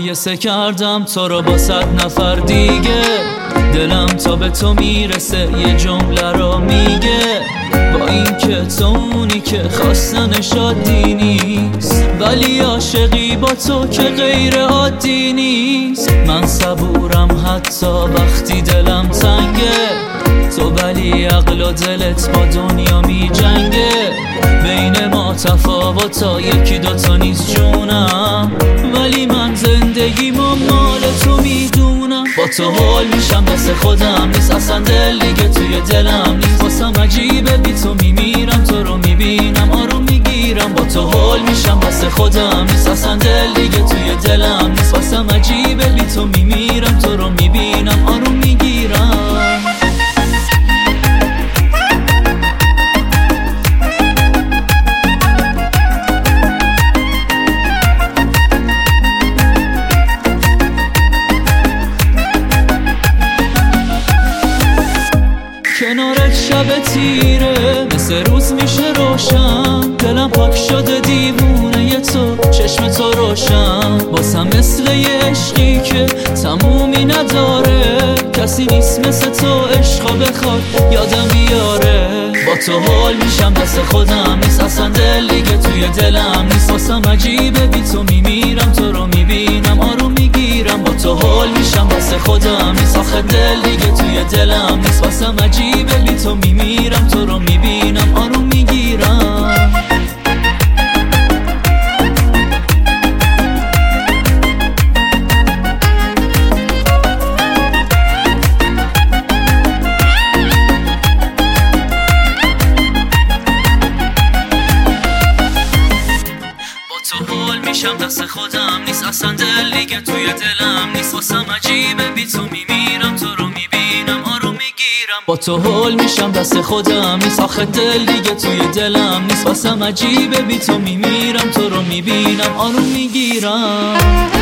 مقایسه کردم تو رو با 100 نفر دیگه. دلم تا به تو میرسه یه جمله رو میگه، با این که تو اونی که خواستنش عادی نیست، ولی عاشقی با تو که غیر عادی نیست. من صبورم حتی وقتی دلم تنگه، تو ولی عقل و دلت با دنیا می جنگه. بین ما تفاوتا یکی دوتا نیست جونم، ولی من زندگیمو مال تو میدونم. با تو حال میشم دست خودم نیست، اصلا دل دیگه توی دلم نیست. واسم عجیبه بی تو میمیرم، تو رو میبینم آروم میگیرم. با تو حال میشم دست خودم نیست، اصلا دل دیگه توی دلم نیست. واسم عجیبه بی تو میمیرم، تو رو میبینم آروم میگیرم. کنارت شب تیره مثل روز میشه روشن، دلم پاک شده دیوونه تو، چشم تو روشن. باسم مثل یه عشقی که تمومی نداره، کسی نیست مثل تو عشقا بخواد یادم بیاره. با تو حال میشم دست خودم نیست، اصلا دل دیگه توی دلم نیست. واسم عجیبه بی تو میمیرم، تو رو میبینم آروم میگیرم. با تو حال میشم دست خودم نیست، آخه دل دیگه توی دلم نیست. واسم عجیبه بی تو میمیرم، تو رو میبینم آروم میگیرم. تو حال میشم دست خودم نیست، اصلا دل دیگه توی دلم نیست. واسم عجیبه بی تو میمیرم، تو رو میبینم آروم میگیرم. با تو حال میشم دست خودم نیست، آخه دل دیگه توی دلم نیست. واسم عجیبه بی تو میمیرم، تو رو میبینم آروم میگیرم.